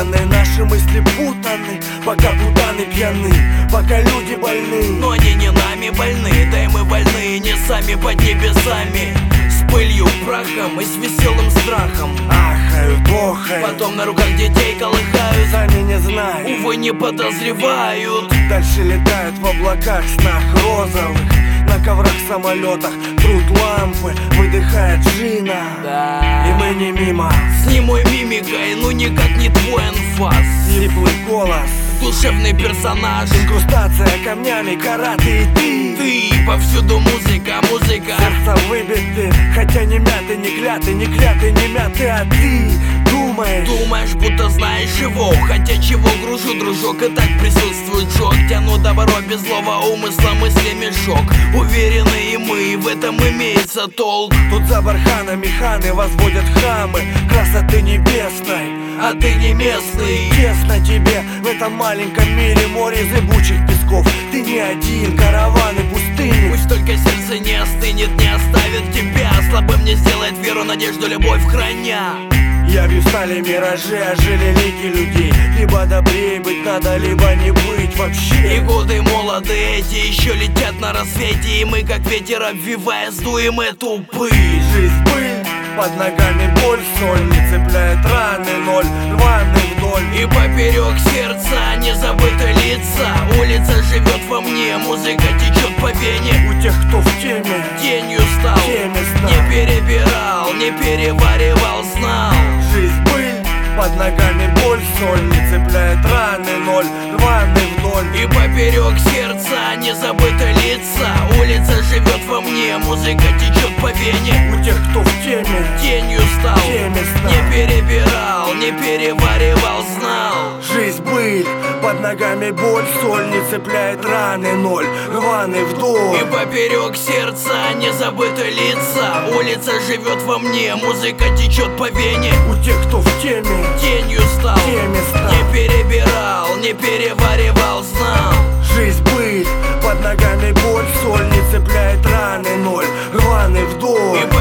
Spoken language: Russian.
запутаны, наши мысли путаны, пока путаны пьяны, пока люди больны. Но они не нами больны, да и мы больны не сами под небесами. С пылью, прахом и с веселым страхом. Ахают, охают, Потом на руках детей колыхают. сами не знают, Увы, не подозревают. дальше летают в облаках, снах розовых. На коврах, самолетах трут лампы, выдыхает джина. Да. И мы не мимо. С немой мимикой, ну никак не твой анфас. Сиплый голос, Душевный персонаж. инкрустация камнями, кара ты и ты. Ты, повсюду музыка, музыка. Сердца выбиты, хотя не мяты, не кляты, не кляты, не мяты, а ты думаешь, будто знаешь его. Хотя чего гружу, дружок, и так присутствует шок. Тяну добро без злого умысла, мысли мешок. Уверены и мы, в этом имеется толк. тут за барханами ханы возводят храмы красоты небесной, А ты не местный. тесно тебе в этом маленьком мире, море зыбучих песков. Ты не один, караваны пустыни. Пусть только сердце не остынет, не оставит тебя. Слабым не сделает веру, надежду, любовь храня. Явью стали миражи, ожили лики людей. Либо добрее быть надо, либо не быть вообще. И годы молоды эти еще летят на рассвете. И мы, как ветер обвивая, сдуем эту пыль. Жизнь пыль, под ногами боль, соль не цепляет раны, ноль рваный вдоль. И поперек сердца не забыты лица. Улица живет во мне, музыка течет по вене. У тех, кто в теме, Тенью стал, теме стал. не перебирал, не переваривал, знал. Жизнь пыль, под ногами боль, соль не цепляет раны, ноль рваный вдоль. И поперек сердца не забыты лица. Улица живет во мне, музыка течет по вене. У тех, кто в теме, Тенью стал, теме стал. не перебирал, не переваривал, знал. Жизнь пыль, под ногами боль, соль не цепляет раны, ноль рваный вдоль. И поперек сердца не забыты лица. Улица живет во мне, музыка течет по вене. У тех, кто в теме, Тенью стал, теме стал. не перебирал, не переваривал, знал. Жизнь пыль, под ногами боль, соль не цепляет раны, ноль рваный вдоль. И